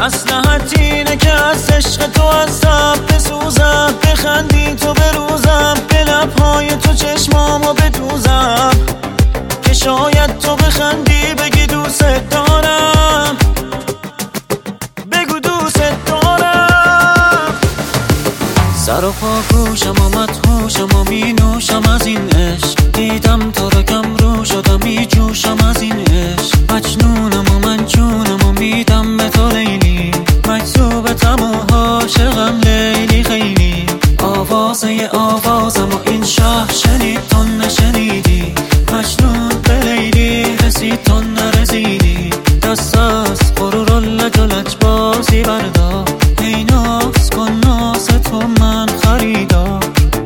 مصلحت اینه که از عشق تو عذب بسوزم، بخندی تو بروزم، به لبهای تو چشمامو بدوزم، که شاید تو بخندی بگی دوست دارم، بگو دوست دارم. سر و پا گوشم و مدهوشم و می نوشم از این عشق، دیدم تو رو کم رو شدم می جوشم از این عشق، مجنونم و منجونم و میدم به تو لیلی، مجذوبتم و عاشقم لیلی خیلی. آوازم و این شهر شنید تو نشنیدی، مجنون به لیلی رسید تو نرسیدی، دست از غرور و لج و لجبازی بردار، ای ناز کن ناز تو من خریدار.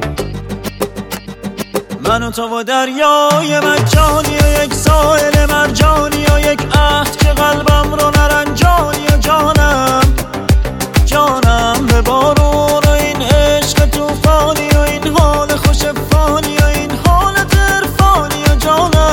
من و تو و دریای مجانی و یک ساحل مرجانی و یک عهد که قلبم رو نرنجانی و جانم به بارون و این عشق توفانی و این حال خوش فانی و این حالت عرفانی و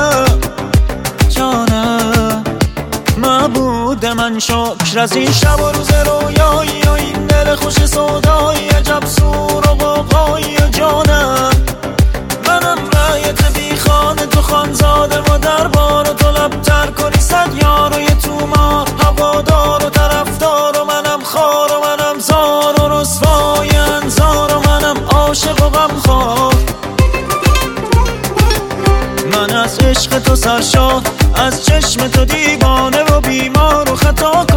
جانم معبود من شکر از این شب و روز رویایی و این دل خوش سودایی، عجب سور و غوغایی و جانم. منم رایت بی خانه تو خانزاده و دربار و تو لبتر کنی صد یار و یه تومار، هوادار و طرفدار و منم خار و منم زار و رسوای انظار و منم عاشق و غمخوار. من از عشق تو سرشار، از چشم تو دیوانه و بیمار و خطا